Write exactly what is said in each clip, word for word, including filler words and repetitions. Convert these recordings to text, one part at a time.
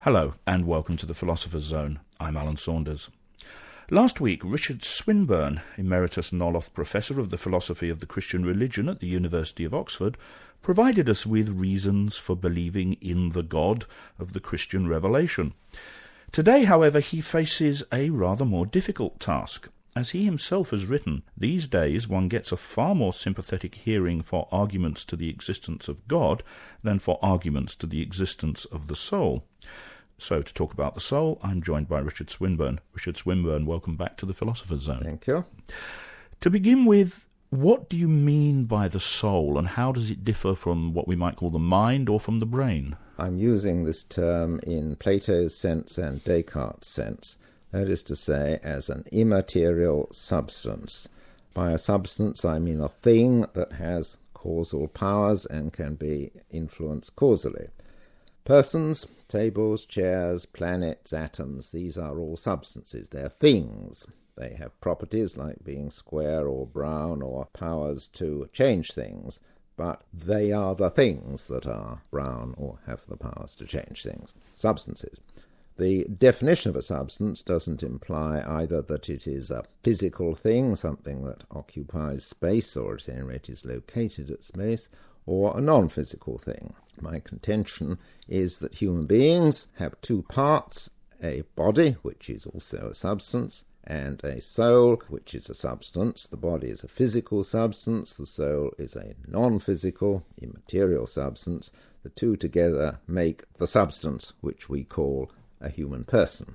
Hello, and welcome to the Philosopher's Zone. I'm Alan Saunders. Last week, Richard Swinburne, Emeritus Nolloth Professor of the Philosophy of the Christian Religion at the University of Oxford, provided us with reasons for believing in the God of the Christian revelation. Today, however, he faces a rather more difficult task. As he himself has written, these days one gets a far more sympathetic hearing for arguments to the existence of God than for arguments to the existence of the soul. So, to talk about the soul, I'm joined by Richard Swinburne. Richard Swinburne, welcome back to the Philosopher's Zone. Thank you. To begin with, what do you mean by the soul, and how does it differ from what we might call the mind or from the brain? I'm using this term in Plato's sense and Descartes' sense. That is to say, as an immaterial substance. By a substance, I mean a thing that has causal powers and can be influenced causally. Persons, tables, chairs, planets, atoms, these are all substances. They're things. They have properties like being square or brown or powers to change things, but they are the things that are brown or have the powers to change things. Substances. The definition of a substance doesn't imply either that it is a physical thing, something that occupies space or at any rate is located at space, or a non-physical thing. My contention is that human beings have two parts, a body, which is also a substance, and a soul, which is a substance. The body is a physical substance, the soul is a non-physical, immaterial substance. The two together make the substance, which we call a human person.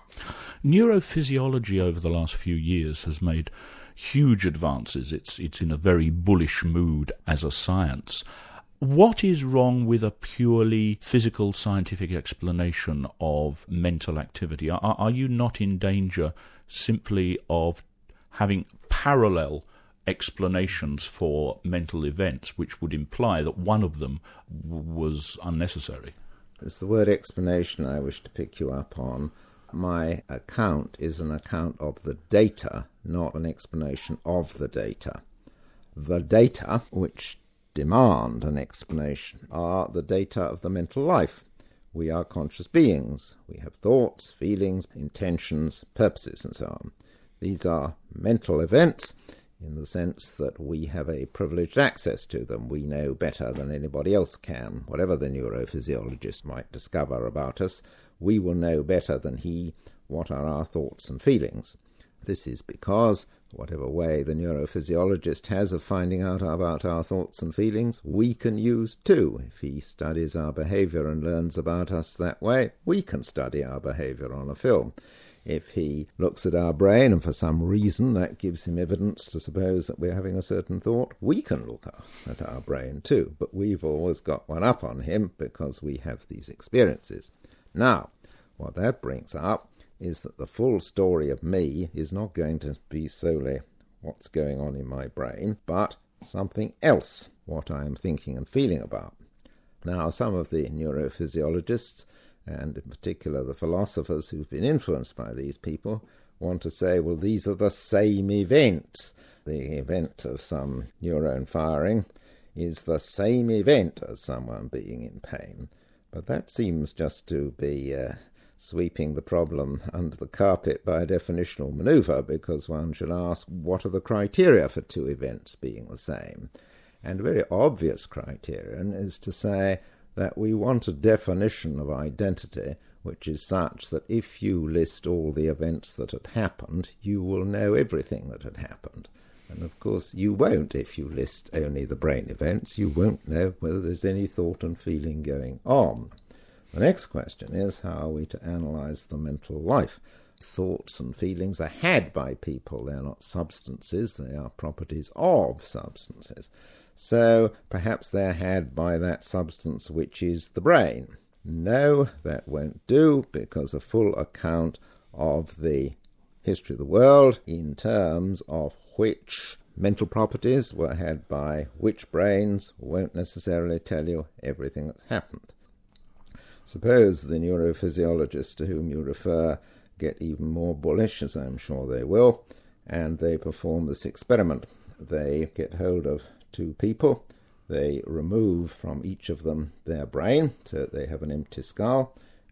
Neurophysiology over the last few years has made huge advances. It's it's in a very bullish mood as a science. What is wrong with a purely physical scientific explanation of mental activity? Are, are you not in danger simply of having parallel explanations for mental events, which would imply that one of them w- was unnecessary? It's the word explanation I wish to pick you up on. My account is an account of the data, not an explanation of the data. The data, which demand an explanation, are the data of the mental life. We are conscious beings. We have thoughts, feelings, intentions, purposes, and so on. These are mental events in the sense that we have a privileged access to them. We know better than anybody else can. Whatever the neurophysiologist might discover about us, we will know better than he what are our thoughts and feelings. This is because, whatever way the neurophysiologist has of finding out about our thoughts and feelings, we can use too. If he studies our behaviour and learns about us that way, we can study our behaviour on a film. If he looks at our brain and for some reason that gives him evidence to suppose that we're having a certain thought, we can look at our brain too. But we've always got one up on him because we have these experiences. Now, what that brings up is that the full story of me is not going to be solely what's going on in my brain, but something else, what I am thinking and feeling about. Now, some of the neurophysiologists, and in particular the philosophers who've been influenced by these people, want to say, well, these are the same events. The event of some neuron firing is the same event as someone being in pain. But that seems just to be uh, sweeping the problem under the carpet by a definitional manoeuvre, because one should ask, what are the criteria for two events being the same? And a very obvious criterion is to say that we want a definition of identity which is such that if you list all the events that had happened, you will know everything that had happened. And of course you won't if you list only the brain events. You won't know whether there's any thought and feeling going on. The next question is, how are we to analyse the mental life? Thoughts and feelings are had by people. They're not substances, they are properties of substances. So perhaps they're had by that substance which is the brain. No, that won't do, because a full account of the history of the world in terms of which mental properties were had by which brains won't necessarily tell you everything that's happened. Suppose the neurophysiologists to whom you refer get even more bullish, as I'm sure they will, and they perform this experiment. They get hold of two people, they remove from each of them their brain, so they have an empty skull,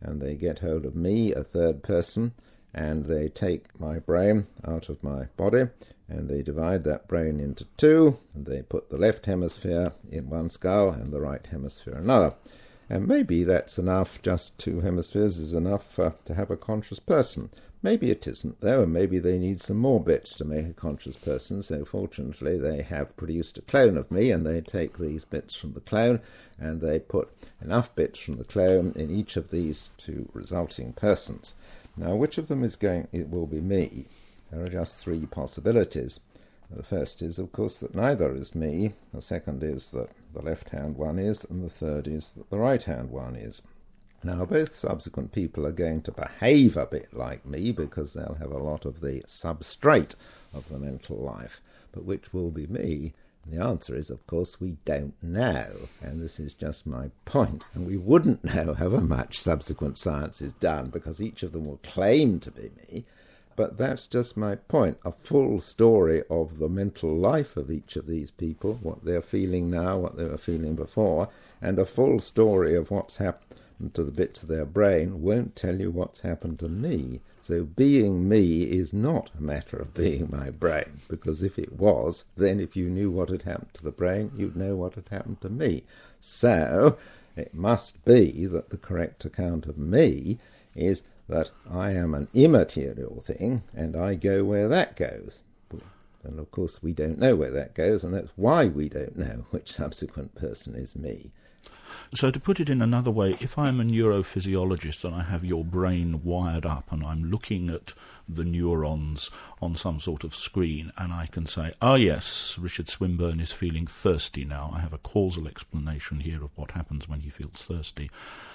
and they get hold of me, a third person, and they take my brain out of my body, and they divide that brain into two, and they put the left hemisphere in one skull and the right hemisphere in another. And maybe that's enough, just two hemispheres is enough uh, to have a conscious person. Maybe it isn't, though, and maybe they need some more bits to make a conscious person, so fortunately they have produced a clone of me, and they take these bits from the clone, and they put enough bits from the clone in each of these two resulting persons. Now, which of them is going? It will be me. There are just three possibilities. The first is, of course, that neither is me. The second is that the left-hand one is, and the third is that the right-hand one is. Now, both subsequent people are going to behave a bit like me because they'll have a lot of the substrate of the mental life. But which will be me? And the answer is, of course, we don't know. And this is just my point. And we wouldn't know however much subsequent science is done because each of them will claim to be me. But that's just my point. A full story of the mental life of each of these people, what they're feeling now, what they were feeling before, and a full story of what's happened to the bits of their brain won't tell you what's happened to me. So being me is not a matter of being my brain, because if it was, then if you knew what had happened to the brain, you'd know what had happened to me. So it must be that the correct account of me is that I am an immaterial thing, and I go where that goes. And of course we don't know where that goes, and that's why we don't know which subsequent person is me. So to put it in another way, if I'm a neurophysiologist and I have your brain wired up and I'm looking at the neurons on some sort of screen and I can say, oh yes, Richard Swinburne is feeling thirsty now. I have a causal explanation here of what happens when he feels thirsty.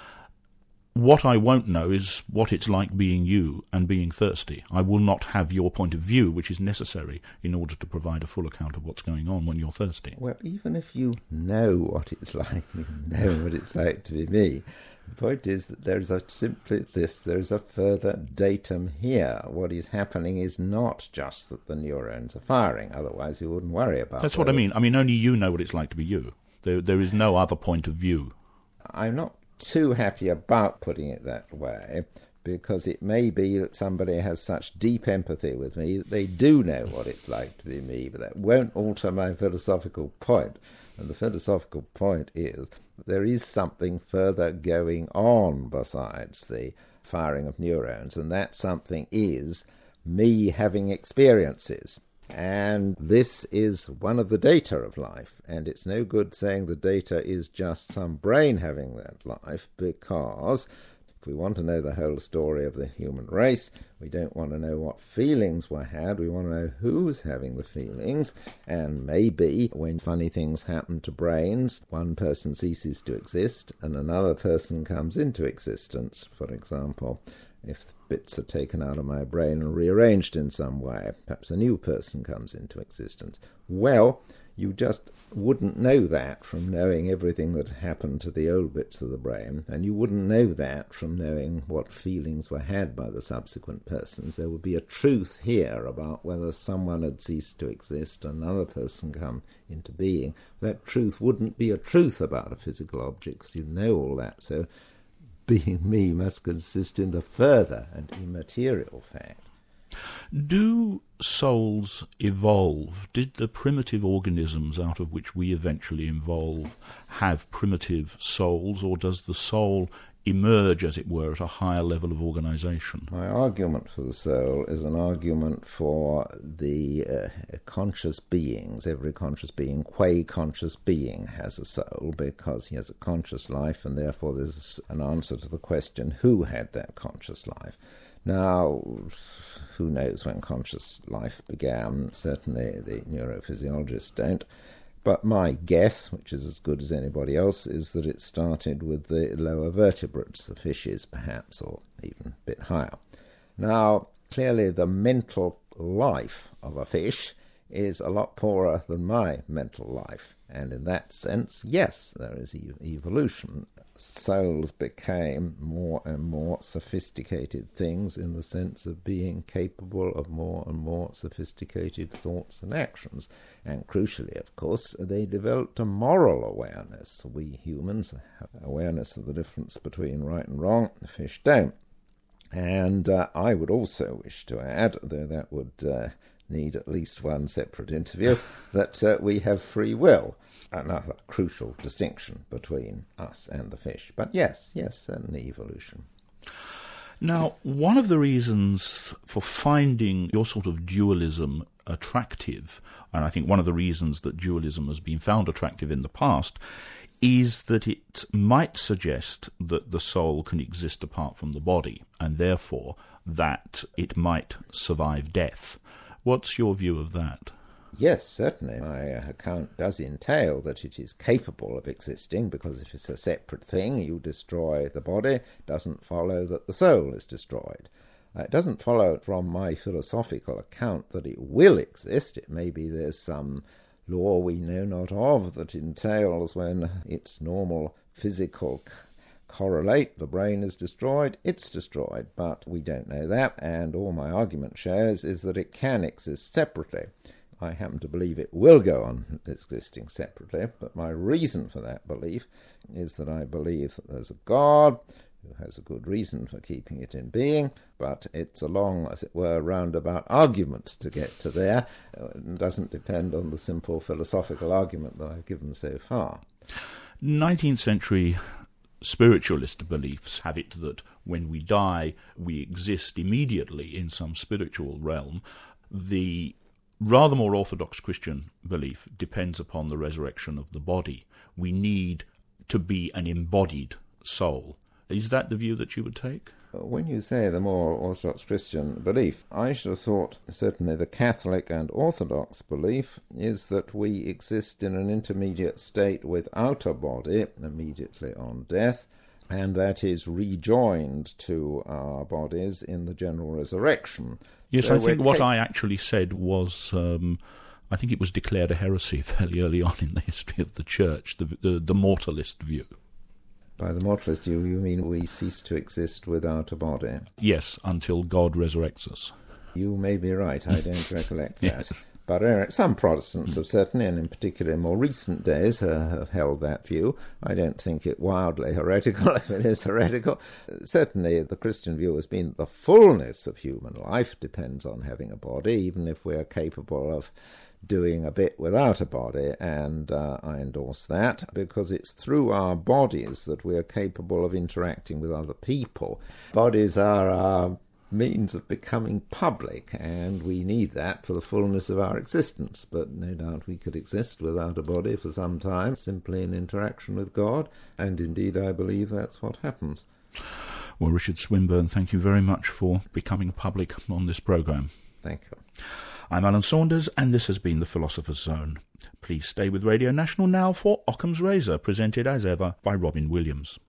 What I won't know is what it's like being you and being thirsty. I will not have your point of view, which is necessary in order to provide a full account of what's going on when you're thirsty. Well, even if you know what it's like, you know what it's like to be me, the point is that there's a simply this, there's a further datum here. What is happening is not just that the neurons are firing, otherwise you wouldn't worry about it. That's what I mean. I mean, only you know what it's like to be you. There, there is no other point of view. I'm not too happy about putting it that way, because it may be that somebody has such deep empathy with me that they do know what it's like to be me, but that won't alter my philosophical point. And the philosophical point is that there is something further going on besides the firing of neurons, and that something is me having experiences. And this is one of the data of life, and it's no good saying the data is just some brain having that life, because if we want to know the whole story of the human race, we don't want to know what feelings were had, we want to know who's having the feelings, and maybe when funny things happen to brains, one person ceases to exist and another person comes into existence. For example, if bits are taken out of my brain and rearranged in some way, perhaps a new person comes into existence. Well, you just wouldn't know that from knowing everything that happened to the old bits of the brain, and you wouldn't know that from knowing what feelings were had by the subsequent persons. There would be a truth here about whether someone had ceased to exist, another person come into being. That truth wouldn't be a truth about a physical object, because you know all that. So being me must consist in the further and immaterial fact. Do souls evolve? Did the primitive organisms out of which we eventually evolve have primitive souls, or does the soul emerge, as it were, at a higher level of organisation? My argument for the soul is an argument for the uh, conscious beings. Every conscious being, qua conscious being, has a soul because he has a conscious life, and therefore there's an answer to the question, who had that conscious life? Now, who knows when conscious life began? Certainly the neurophysiologists don't. But my guess, which is as good as anybody else, is that it started with the lower vertebrates, the fishes perhaps, or even a bit higher. Now, clearly the mental life of a fish is a lot poorer than my mental life. And in that sense, yes, there is e- evolution. souls became more and more sophisticated things in the sense of being capable of more and more sophisticated thoughts and actions. And crucially, of course, they developed a moral awareness. We humans have awareness of the difference between right and wrong. The fish don't. And uh, I would also wish to add, though that would uh, need at least one separate interview, that uh, we have free will. Another crucial distinction between us and the fish. But yes, yes, certainly evolution. Now, one of the reasons for finding your sort of dualism attractive, and I think one of the reasons that dualism has been found attractive in the past, is that it might suggest that the soul can exist apart from the body, and therefore that it might survive death. What's your view of that? Yes, certainly. My account does entail that it is capable of existing, because if it's a separate thing, you destroy the body, it doesn't follow that the soul is destroyed. Uh, it doesn't follow from my philosophical account that it will exist. It may be there's some law we know not of that entails when its normal physical c- correlate, the brain is destroyed, it's destroyed, but we don't know that, and all my argument shows is that it can exist separately. I happen to believe it will go on existing separately, but my reason for that belief is that I believe that there's a God who has a good reason for keeping it in being, but it's a long, as it were, roundabout argument to get to there. It doesn't depend on the simple philosophical argument that I've given so far. nineteenth century spiritualist beliefs have it that when we die, we exist immediately in some spiritual realm. The rather more orthodox Christian belief depends upon the resurrection of the body. We need to be an embodied soul. Is that the view that you would take? When you say the more Orthodox Christian belief, I should have thought certainly the Catholic and Orthodox belief is that we exist in an intermediate state without a body immediately on death, and that is rejoined to our bodies in the general resurrection. Yes, so I think what ca- I actually said was, um, I think it was declared a heresy fairly early on in the history of the Church, the, the, the mortalist view. By the mortalist view, you mean we cease to exist without a body? Yes, until God resurrects us. You may be right, I don't recollect that. Yes. But uh, some Protestants have certainly, and in particular in more recent days, uh, have held that view. I don't think it wildly heretical, if it is heretical. Uh, certainly the Christian view has been the fullness of human life depends on having a body, even if we are capable of doing a bit without a body, and uh, I endorse that, because it's through our bodies that we are capable of interacting with other people. Bodies are our means of becoming public, and we need that for the fullness of our existence, but no doubt we could exist without a body for some time, simply in interaction with God, and indeed I believe that's what happens. Well, Richard Swinburne, thank you very much for becoming public on this programme. Thank you. I'm Alan Saunders, and this has been The Philosopher's Zone. Please stay with Radio National now for Occam's Razor, presented as ever by Robin Williams.